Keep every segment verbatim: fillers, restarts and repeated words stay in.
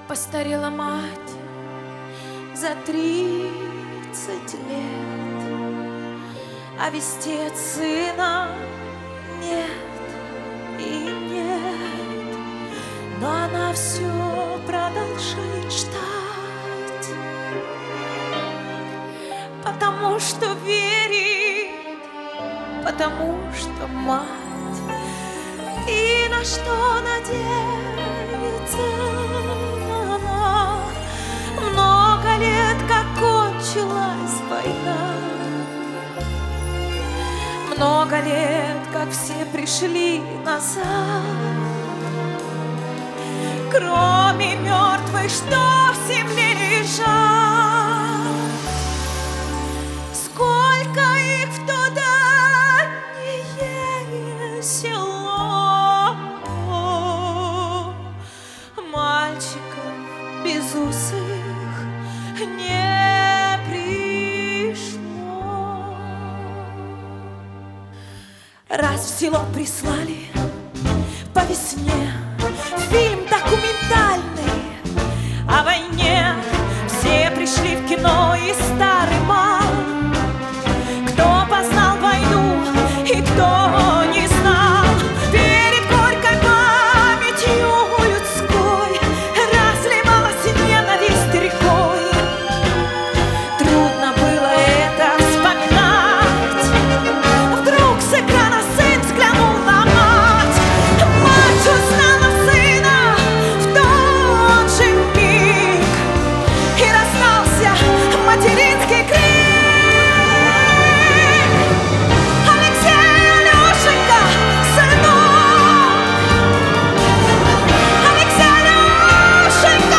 Постарела мать за тридцать лет, а вести от сына нет и нет. Но она все продолжает ждать, потому что верит, потому что мать. И на что надеется она? Много лет, как кончилась война, много лет, как все пришли назад, кроме мертвых, что в земле лежат. Сколько их в то дальнее село, мальчиков безусых не пришло. Раз в село прислали по весне фильм документальный о войне. Все пришли в кино, и старый мал, кто познал войну и кто не знал. Перед горькой памятью людской разливалась ненависть рекой. Трудно было это вспоминать. Вдруг с экрана сын взглянул на мать. Мать узнала сына в тот же миг, и раздался материнский крик. Алексей, Алешенька, сынок! Алексей, Алешенька,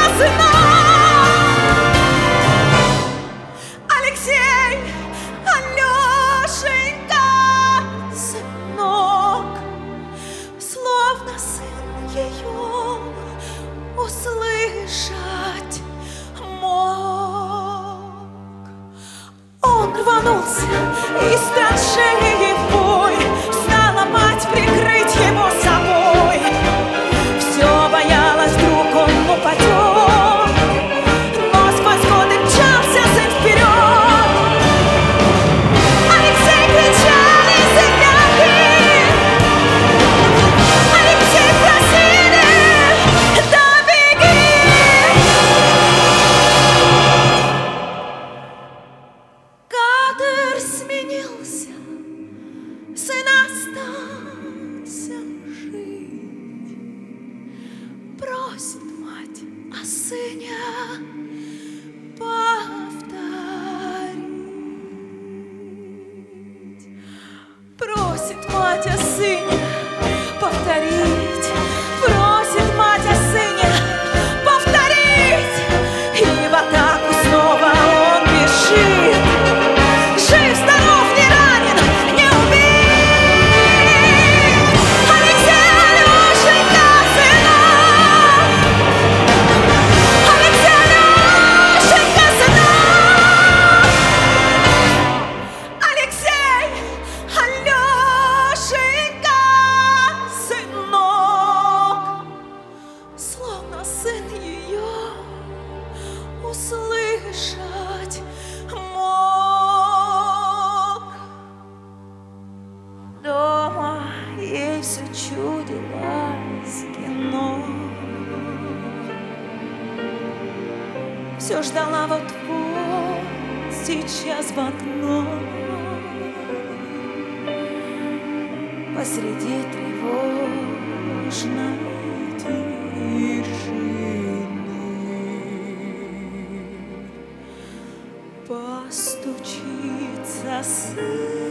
сынок! Алексей, Алешенька, сынок! Словно сын ее услышать мог. Он рванулся из траншеи в бой, знала мать прикрыть его собой. Все боялась, вдруг он упадет, но сквозь годы мчался сын вперед. Алексей, кричали земляки, Алексей, просили, да беги. Кадр сменился, сын остался жить. Просит мать о сыне повторить. Просит мать о сыне повторить. Просит мать о сыне повторить. И в атаку снова он бежит. Жив, здоров, не ранен, не убит. Алексей, Алешенька, сынок! Алексей, Алешенька, сынок! Алексей, Алешенька, сынок! Словно сын ее услышать мог. Дома ей все чудилось кино. Все ждала вот-вот сейчас в окно. Посреди тревожной тишины постучится сын.